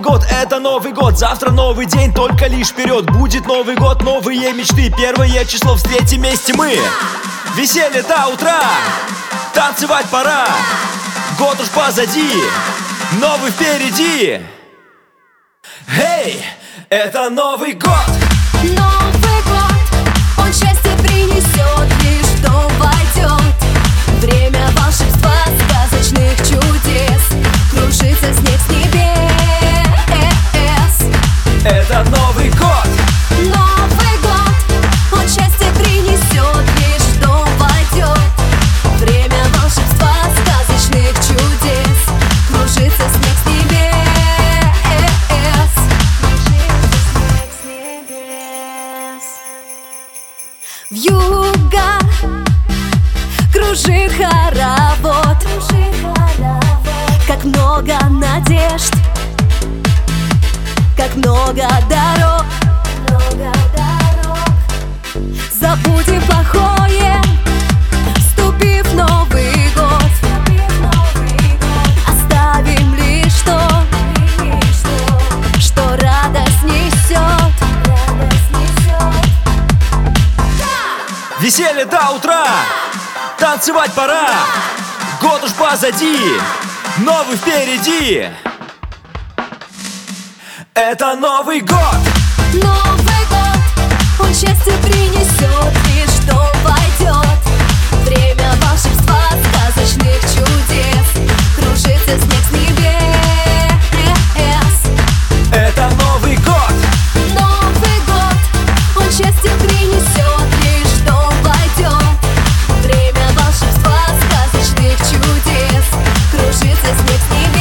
год, это Новый год. Завтра новый день, только лишь вперед. Будет Новый год, новые мечты. Первое число, встретим вместе мы. Веселье до утра, танцевать пора. Год уж позади, новый впереди. Эй, это Новый год. Новый год, он счастье принесет, лишь кто войдет. Время волшебства, сказочных чудес, кружится снег с небес. Это Новый год. Новый год, он счастье принесет, лишь кто войдет. Время волшебства, сказочных чудес, кружится снег с небес. Вьюга кружит хоровод, как много надежд, как много дорог. Забудем плохое, вступив в Новый год. Оставим лишь то, что радость несет. Веселье до утра, танцевать пора. Год уж позади, новый впереди. Это Новый год. Новый год, он счастье принесет, лишь кто войдет. Время волшебства, сказочных чудес, кружится снег с небес. Это Новый год. Новый год, он счастье принесет, лишь кто войдет. Время волшебства, сказочных чудес, кружится снег с небес.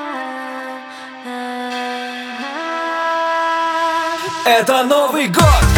Это Новый год.